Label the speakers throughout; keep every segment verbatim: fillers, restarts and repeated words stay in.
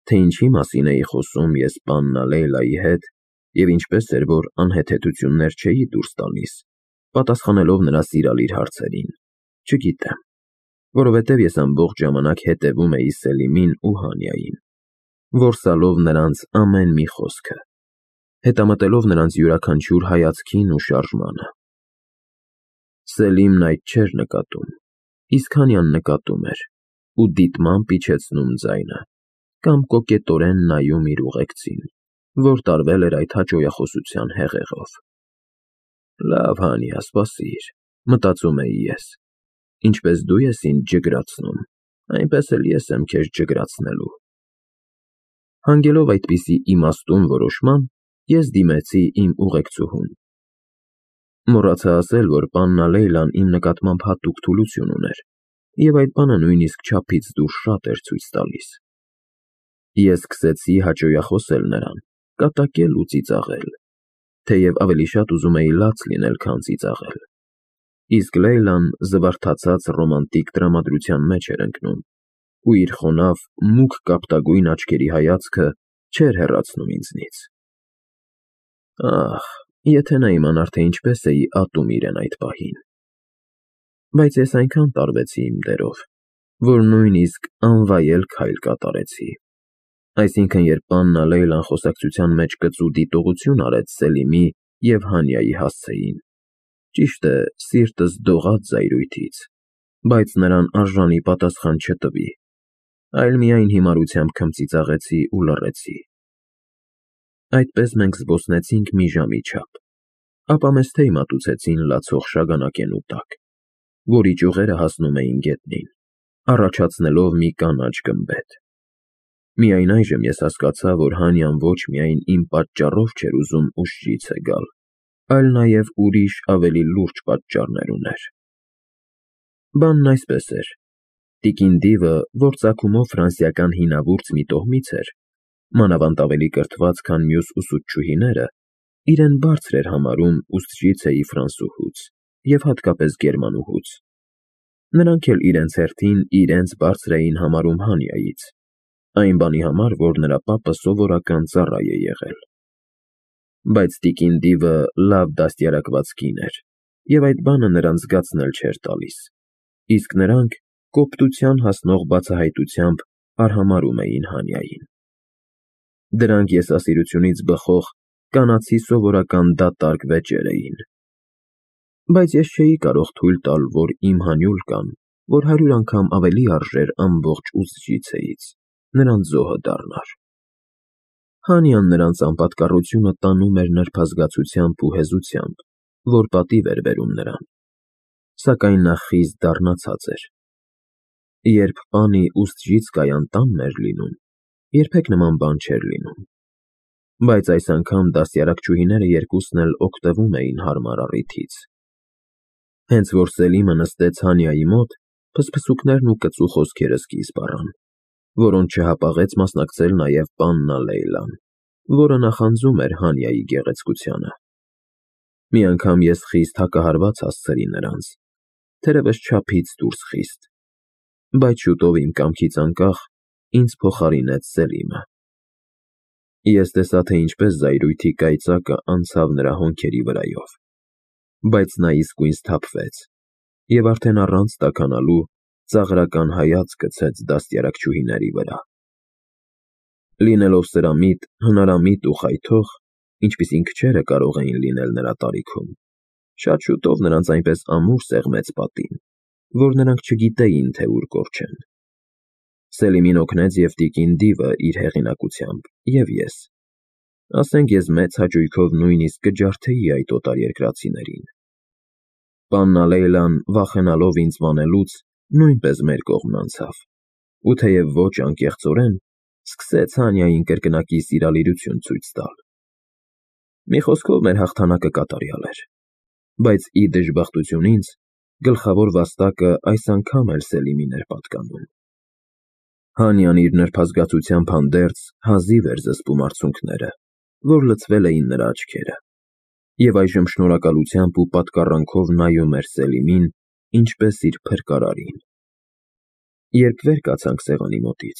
Speaker 1: թե ինչի մասին էի խոսում ես պաննա Լեյլայի հետ և ինչպես էր, որ անհեթեթություններ չէի դուրս տալիս, պատասխանելով նրա սիրալիր հարցերին, չգիտեմ, որովհետև ես ամբողջ ժամանակ հետևում էի Սելիմին ու Հանյային, որսալով նրանց ամեն մի խոսքը, հետամտելով նրանց յուրաքանչյուր հայացքին ու շարժմանը։ Սելիմն այդ չէր նկատում, իսկ Հանյան նկատում էր ու դիտմամբ իջեցնում ձայնը, կամ կոկետորեն նայում իր ուղեկցին, որ տարվել էր այդ հաճոյախոսության հեղեղով։ Լավ, Հանյա, սպասիր, մտածում էի ես, ինչպես դու ես ինձ ջգրացնում, այնպես էլ ես եմ քեզ ջգրացնելու։ Հանգելով այդպիսի իմաստուն որոշման, ես դիմեցի իմ ուղեկցուհուն։ Մոռացա ասել, որ պաննա Լեյլան իմ նկատմամբ հատուկ թուլություն ուներ, և այդ բանը նույնիսկ չափից դուրս շատ էր ցույց տալիս։ Ես սկսեցի հաճոյախոսել նրան, կատակել ու ծիծաղել, թեև ավելի շատ ուզում էի լաց լինել, քան ծիծաղել, իսկ Լեյլան զվարթացած ռոմանտիկ տրամադրության մեջ էր ընկնում, ու իր խոնավ, մուգ կապտագույն աչքերի հայացքը չէր հեռացնում ինձնից։ Ահ, եթե նա իմանար, թե ինչպես էի ատում իրեն այդ պահին։ Բայց ես այնքան տարվեցի իմ դերով, որ նույնիսկ անվայել քայլ կատարեցի։ Այսինքն, երբ պաննա Լեյլան խոսակցության մեջ կծու դիտողություն արեց Սելիմի և Հանյայի հասցեին, ճիշտ է, սիրտս դողաց զայրույթից, բայց նրան արժանի պատասխան չտվի, այլ միայն հիմարությամբ քմծիծաղեցի ու լռեցի։ Այդպես մենք զբոսնեցինք մի ժամի չափ, ապա մեզ թեյ մատուցեցին լացող շագանակենու տակ, որի ճյուղերը հասնում էին գետնին, առաջացնելով մի կանաչ գմբեթ։ Միայն այժմ ես հասկացա, որ Հանյան ոչ միայն իմ պատճառով չէր ուզում ուշջիցը գալ, այլ նաև ուրիշ ավելի լուրջ պատճառներ ուներ։ Բանն այսպես էր. տիկին Դիվը, որ ծագումով ֆրանսիական հինավուրց մի տոհմից էր, մանավանդ ավելի կրթված, քան մյուս ուսուցչուհիները, իրեն բարձր էր համարում Ուստրիցեի ֆրանսուհուց և հատկապես գերմանուհուց։ Նրանք էլ իրենց հերթին իրենց բարձր էին համարում Հանյայից, այն բանի համար, որ նրա պապը սովորական ծառայ է եղել։ Բայց տիկին Դիվը լավ դաստիարակված կին էր, և այդ բանը նրան զգացնել չէր տալիս, իսկ նրանք կոպտության հասնող բացահայտությամբ արհամարհում էին Հանյային։ Դրանք եսասիրությունից բխող կանացի սովորական դատարկ վեճեր էին։ Բայց ես չէի կարող թույլ տալ, որ իմ Հանյուլկան, որ հարյուր անգամ ավելի արժեր ամբողջ Ուստրիցեից, նրանց զոհը դառնար։ Հանյան նրանց անպատկառությունը տանում էր նրբազգացությամբ ու հեզությամբ, որ պատիվ էր բերում նրան, սակայն նա խիստ դառնացած էր։ Երբ պանի Ուստրիցկայան տանն էր լինում, երբեք նման բան չէր լինում։ Բայց այս անգամ դաստիարակչուհիները երկուսն էլ օգտվում էին հարմար առիթից։ Հենց որ Սելիմը նստեց Հանյայի մոտ, փսփսուկներն ու կծու խոսքերը սկիզբ առան, որոնց չհապաղեց մասնակցել նաև պաննա Լեյլան, որը նախանձում էր Հանյայի գեղեցկությանը։ Մի անգամ ես խիստ հակահարված հասցրի նրանց, թերևս չափից դուրս խիստ, բայց շուտով իմ կամքից անկախ ինձ փոխարինեց Սելիմը։ Ես տեսա, թե ինչպես զայրույթի կայծակը անցավ նրա հոնքերի վրայով, բայց նա իսկույն սթափվեց և արդեն առանց տաքանալու ծաղրական հայացք գցեց դաստիարակչուհիների վրա։ Լինելով սրամիտ, հնարամիտ ու խայթող, ինչպիսին քչերը կարող էին լինել նրա տարիքում, շատ շուտով նրանց այնպես ամուր սեղմեց պատին, որ նրանք չգիտեին, թե ուր կորչեն։ Սելիմին օգնեց և տիկին Դիվը իր հեղինակությամբ, և ես։ Ասենք ես մեծ հաճույքով նույնիսկ կջարդեի այդ օտարերկրացիներին։ Պաննա Լեյլան, վախենալով ինձ վանելուց, նույնպես մեր կողմն անցավ, ու թեև ոչ անկեղծորեն, սկսեց Հանյային կրկնակի սիրալիրություն ցույց տալ։ Մի խոսքով, մեր հաղթանակը կատարյալ էր, բայց ի դժբախտություն ինձ, գլխավոր վաստակը այս անգամ էլ Սելիմին էր պատկանում։ Հանյան իր նրբազգացությամբ հանդերձ հազիվ էր զսպում արցունքները, որ լցվել էին նրա աչքերը, և այժմ շնորհակալությամբ ու պատկառանքով նայում էր Սելիմին, ինչպես իր փրկարարին։ Երբ վեր կացանք սեղանի մոտից,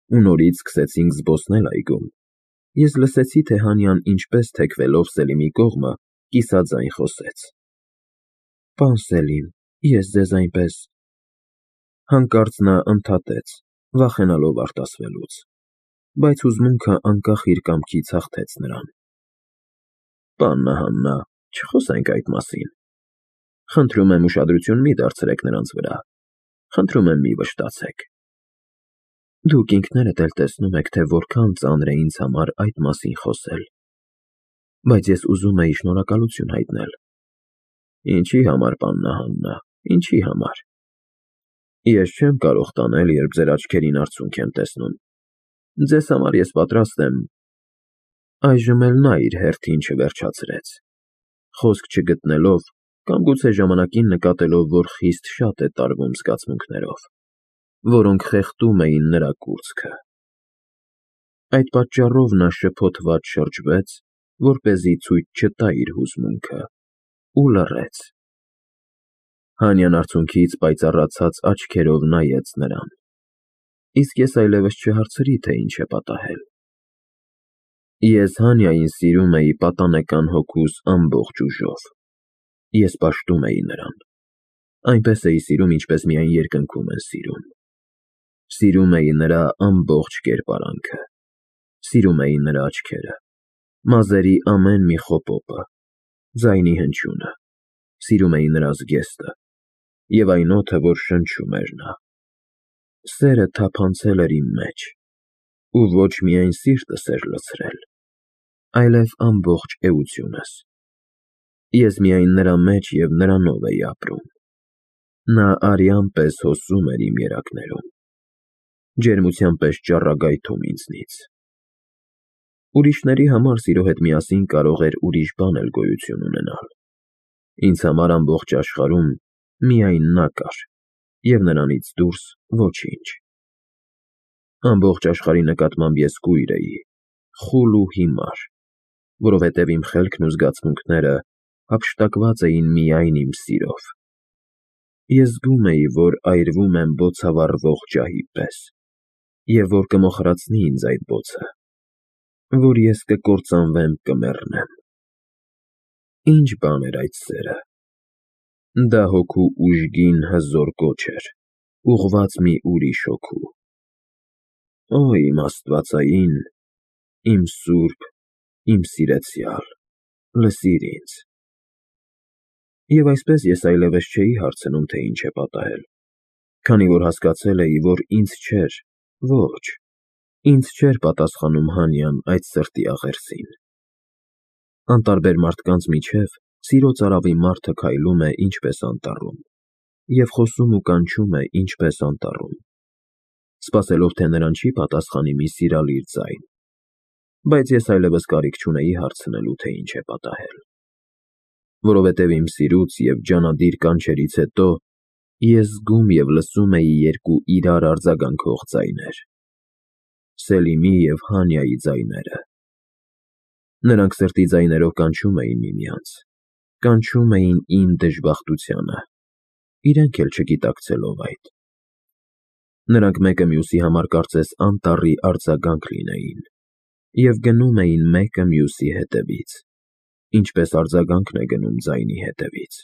Speaker 1: ու նորից սկսեցինք զբոսնել այգում, ես լսեցի, թե Հանյան ինչպես թեքվելով Սելիմի կողմը կիսաձայն խոսեց. «Պան Սելիմ, ես ձեզ այնպես…» Հանկարծ նա ընդհատեց, վախենալով արտասվելուց, բայց հուզմունքը անկախ իր կամքից հաղթեց նրան. «Պաննա Հաննա, չխոսենք այդ մասին… Խնդրում եմ ուշադրություն մի դարձրեք նրանց վրա, խնդրում եմ մի վշտացեք… Դուք ինքներդ էլ տեսնում եք, թե որքան ծանր է ինձ համար այդ մասին խոսել, բայց ես ուզում էի շնորհակալություն հայտնել»։ «Ինչի համար, պաննա Հաննա, ինչի համար… Ես չեմ կարող տանել, երբ ձեր աչքերին արցունք եմ տեսնում, ձեզ համար ես պատրաստ եմ…» Այժմ էլ նա իր հերթին չվերջացրեց, խոսք չգտնելով կամ գուցե ժամանակին նկատելով, որ խիստ շատ է տարվում զգացմունքներով, որոնք խեղդում էին նրա կուրծքը։ Այդ պատճառով նա շփոթված շրջվեց, որպեսզի ցույց չտա իր հուզմունքը, ու լռեց։ Հանյան արցունքից պայծառացած աչքերով նայեց նրան, իսկ ես այլևս չհարցրի, թե ինչ է պատահել։ Ես Հանյային սիրում էի պատանեկան հոգուս ամբողջ ուժով, ես պաշտում էի նրան, այնպես էի սիրում, ինչպես միայն երկնքում են սիրում։ Սիրում էի նրա ամբողջ կերպարանքը, սիրում էի նրա աչքերը, մազերի ամեն մի խոպոպը, ձայնի հնչյունը, սիրում էի նրա զգեստը և այն օդը, որ շնչում էր նա։ Սերը թափանցել էր իմ մեջ, ու ոչ միայն սիրտս էր լցրել, այլև ամբողջ էությունս։ Ես միայն նրա մեջ և նրանով էի ապրում։ Նա արյան պես հոսում էր իմ երակներում, ջերմության պես ճառագայթում ինձնից։ Ուրիշների համար սիրո հետ միասին կարող էր ուրիշ բան էլ գոյություն ունենալ։ Ինձ համար ամբողջ աշխարհում միայն նա կար, և նրանից դուրս ոչինչ։ Ամբողջ աշխարհի նկատմամբ ես կույր էի, խուլ ու հիմար, որովհետև իմ խելքն ու զգացմունքները հափշտակված էին միայն իմ սիրով։ Ես զգում էի, որ այրվում եմ բոցավառվող ջահի պես, և որ կմոխրացնի ինձ այդ բոցը, որ ես կկործանվեմ, կմեռնեմ։ Ինչ բան էր այդ սերը… Դա հոգու ուժգին հզոր կոչ էր, ուղղված մի ուրիշ հոգու։ Օ, իմ աստվածային, իմ սուրբ, իմ սիրեցյալ, լսիր ինձ… Եվ այսպես ես այլևս չէի հարցնում, թե ինչ է պատահել, քանի որ հասկացել էի, որ ինձ չէր, ոչ, ինձ չէր պատասխանում Հանյան այդ սրտի աղերսին։ Անտարբեր մարդկանց միջև սիրո ծարավի մարդը քայլում է ինչպես անտառում և խոսում ու կանչում է ինչպես անտառում, սպասելով, թե նրան չի պատասխանի մի սիրալիր ձայն, բայց ես այլևս կարիք չունեի հարցնելու, թե ինչ է պատահել, որովհետև իմ սիրուց և ջանադիր կանչերից հետո ես զգում և լսում էի երկու իրար արձագանքող ձայներ… Սելիմի և Հանյայի ձայները։ Նրանք սրտի ձայներով կանչում էին միմյանց, կանչում էին իմ դժբախտությանը, իրենք էլ չգիտակցելով այդ։ Նրանք մեկը մյուսի համար կարծես անտառի արձագանք լինեին և գնում էին մեկը մյուսի հետևից, ինչպես արձագանքն է գնում ձայնի հետևից։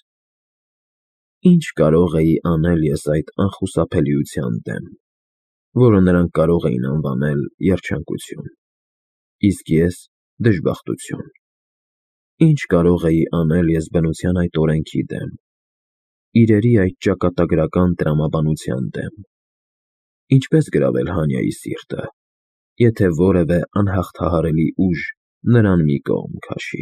Speaker 1: Ինչ կարող էի անել ես այդ անխուսափելիության դեմ, որը նրանք կարող էին անվանել երջանկություն, իսկ ես դժբախտություն։ Ինչ կարող էի անել ես բնության այդ օրենքի դեմ, իրերի այդ ճակատագրական տրամաբանության դեմ, ինչպես գրավել Հանյայի սիրտը, եթե որևէ անհաղթահարելի ուժ նրան մի կողմ քաշի։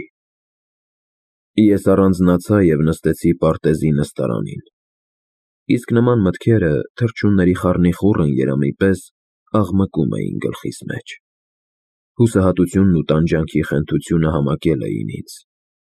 Speaker 1: Ես առանձնացա և նստեցի պարտեզի նստարանին, իսկ նման մտքերը թռչունների խառնիխուռն երամի պես աղմկում էին գլխիս մեջ։ Հուսահատությունն ու տանջանքի խենթությունը համակել էին ինձ։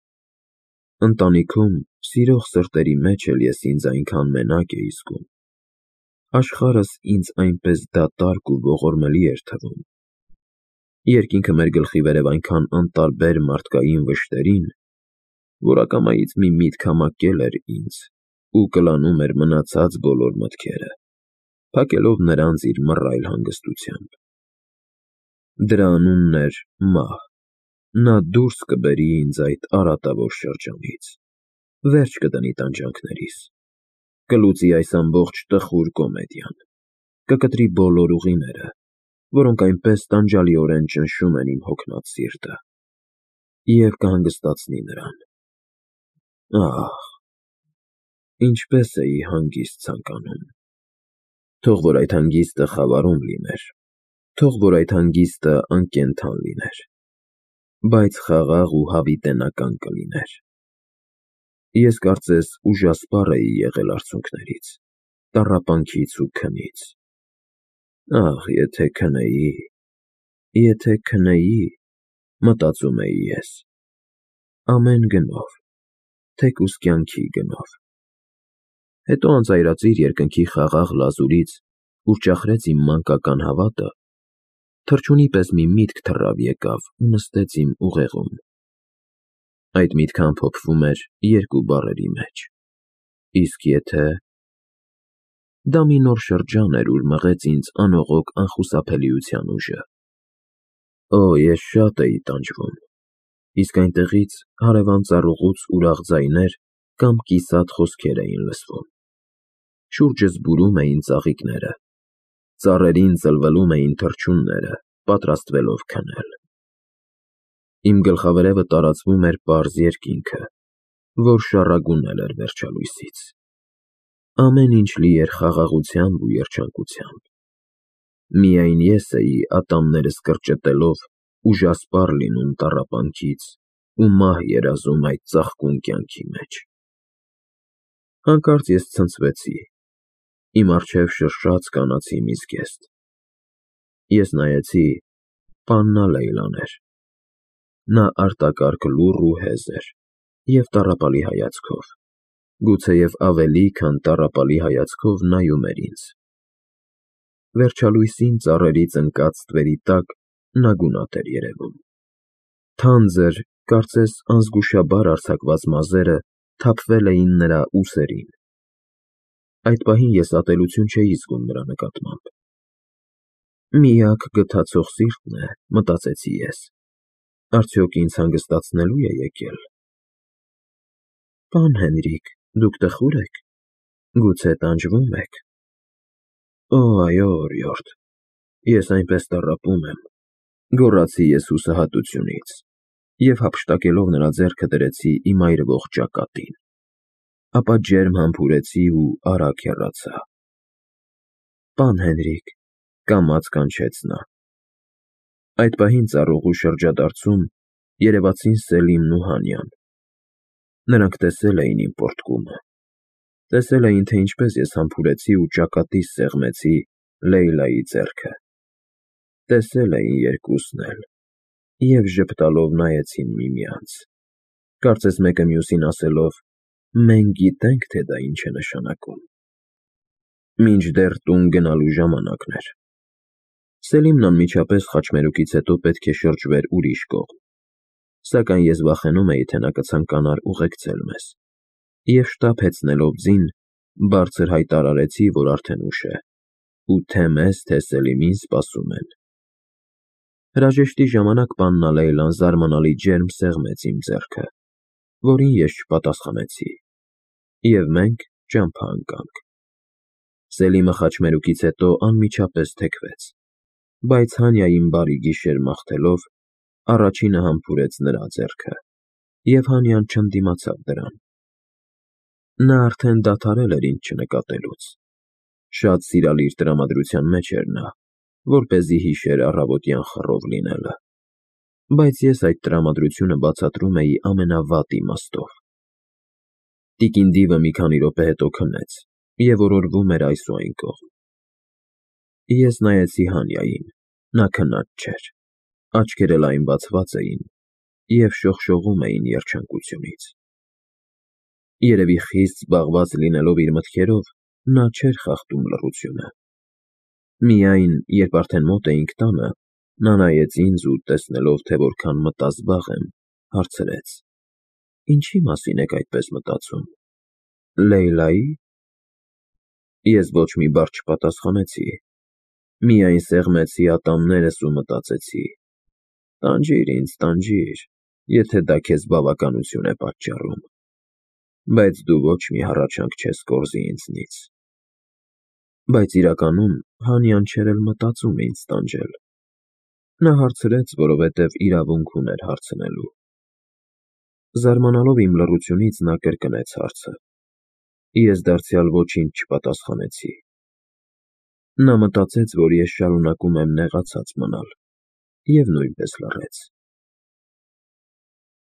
Speaker 1: Ընտանիքում, սիրող սրտերի մեջ էլ ես ինձ այնքան մենակ էի զգում, աշխարհս ինձ այնպես դատարկ ու ողորմելի էր թվում, երկինքը մեր գլխի վերև այնքան անտարբեր մարդկային վշտերին, որ ակամայից մի միտք համակել էր ինձ ու կլանում էր մնացած բոլոր մտքերը, փակելով նրանց իր մռայլ հանգստությամբ։ Դրա անունն էր մահ։ Նա դուրս կբերի ինձ այդ արատավոր շրջանից, վերջ կդնի տանջանքներիս, կլուծի այս ամբողջ տխուր կոմեդիան, կկտրի բոլոր ուղիները, որոնք այնպես տանջալիորեն ճնշում են իմ հոգնած սիրտը, և կհանգստացնի նրան։ Ահ, ինչպես էի հանգիստ ցանկանում։ Թող որ այդ հանգիստը խավարում լիներ, թող որ այդ հանգիստը անկենդան լիներ, բայց խաղաղ ու հավիտենական կլիներ։ Ես կարծես ուժասպառ էի եղել արցունքներից, տառապանքից ու քնից։ Ահ, եթե քնեի, եթե քնեի, մտածում էի ես, ամեն գնով, թեկուզ կյանքի գնով։ Հետո անծայրածիր երկնքի խաղաղ լազուրից, ուր ճախրեց իմ մանկական հավատը, թռչունի պես մի միտք թռավ եկավ ու նստեց իմ ուղեղում։ Այդ միտքը ամփոփվում էր երկու բառերի մեջ. իսկ եթե… Դա մի նոր շրջան էր, ուր մղեց ինձ անողոք անխուսափելիության ուժը։ Օ, ես շատ էի տանջվում, իսկ այնտեղից հարևան ծառուղուց ուրախ ձայներ կամ կիսատ խոսքեր էին լսվում։ Շուրջս բուրում էին ծաղիկները, ծառերին ծլվելում էին թռչունները, պատրաստվելով քնել։ Իմ գլխավերևը տարածվում էր պարզ երկինքը, որ շառագունել էր վերջալույսից։ Ամեն ինչ լի էր խաղաղությամբ ու երջանկությամբ։ Միայն ես էի ատամներս կրճտելով ուժասպառ լինում տառապանքից ու մահ երազում այդ ծաղկուն կյանքի մեջ։ Հանկարծ ես ցնցվեցի, իմ առջև շրշաց կանացի մի զգեստ։ Ես նայեցի, պաննա Լեյլան էր։ Նա արտակարգ լուռ ու հեզ էր և տառապալի հայացքով, գուցեև ավելի, քան տառապալի հայացքով նայում էր ինձ։ Վերջալույսին ծառերից ընկած ստվերի տակ նա գունատ էր երևում։ Թանձր, կարծես անզգուշաբար արձակված մազերը թափվել էին նրա ուսերին։ Այդ պահին ես ատելություն չէի զգում նրա նկատմամբ։ Միակ գթացող սիրտն է, մտածեցի ես, արդյոք ինձ հանգստացնելու է եկել։ Պարոն Հենրիկ, դուք տխուր եք, գուցե տանջվում եք։ Օ, այո, օրիորդ, ես այնպես տառապում եմ, գոռացի ես հուսահատությունից և հափշտակելով նրա ձեռքը դրեցի իմ այրվող ճակատին, ապա ջերմ համբուրեցի ու արագ հեռացա։ Պարոն Հենրիկ, կամաց կանչեց նա։ Այդ պահին ծառուղու շրջադարձում երևացին Սելիմն ու Հանյան։ Նրանք տեսել էին իմ պոռթկումը, տեսել էին, թե ինչպես ես համբուրեցի ու ճակատիս սեղմեցի Լեյլայի ձեռքը, տեսել էին երկուսն էլ և ժպտալով նայեցին միմյանց, կարծես մեկը մյուսին ասելով. «Մենք գիտենք, թե դա ինչ է նշանակում»։ Մինչդեռ տուն գնալու ժամանակն էր։ Սելիմն անմիջապես խաչմերուկից հետո պետք է շրջվեր ուրիշ կողմ, սակայն ես վախենում էի, թե նա կցանկանար ուղեկցել մեզ, և շտապ հեծնելով ձին, բարձր հայտարարեցի, որ արդեն ուշ է, ու թե մեզ, թե Սելիմին սպասում են։ Հրաժեշտի ժամանակ պաննա Լեյլան զարմանալի ջերմ սեղմեց իմ ձեռքը, որին ես չպատասխանեցի, և մենք ճամփա ընկանք։ Սելիմը խաչմերուկից հետո անմիջապես թեքվեց, բայց Հանյային բարի գիշեր մաղթելով, առաջինը համբուրեց նրա ձեռքը, և Հանյան չընդդիմացավ դրան։ Նա արդեն դադարել էր ինձ չնկատելուց։ Շատ սիրալիր տրամադրության մեջ էր նա, որպեսզի հիշեր առավոտյան խռով լինելը, բայց ես այդ տրամադրությունը բացատրում էի ամենավատ իմաստով։ Տիկին Դիվը մի քանի րոպե հետո քնեց և օրորվում էր այս ու այն կողմ։ Ես նայեցի Հանյային, նա քնած չէր, աչքերը լայն բացված էին և շողշողում էին երջանկությունից։ Երևի խիստ զբաղված լինելով իր մտքերով, նա չէր խախտում լռությունը։ Միայն, երբ արդեն մոտ էինք տանը, նա նայեց ինձ ու տեսնելով, թե որքան մտազբաղ եմ, հարցրեց. «Ինչի մասին եք այդպես մտածում, Լեյլայի՞»։ Ես ոչ մի բառ չպատասխանեցի, Միայն սեղմեցի ատամներս ու մտածեցի. «Տանջիր ինձ, տանջիր, եթե դա քեզ բավականություն է պատճառում, բայց դու ոչ մի հառաչանք չես կորզի ինձնից»։ Բայց իրականում Հանյան չէր էլ մտածում ինձ տանջել. նա հարցրեց, որովհետև իրավունք ուներ հարցնելու։ Զարմանալով իմ լռությունից, նա կրկնեց հարցը։ Ես դարձյալ ոչինչ չպատասխանեցի։ Նա մտածեց, որ ես շարունակում եմ նեղացած մնալ, և նույնպես լռեց։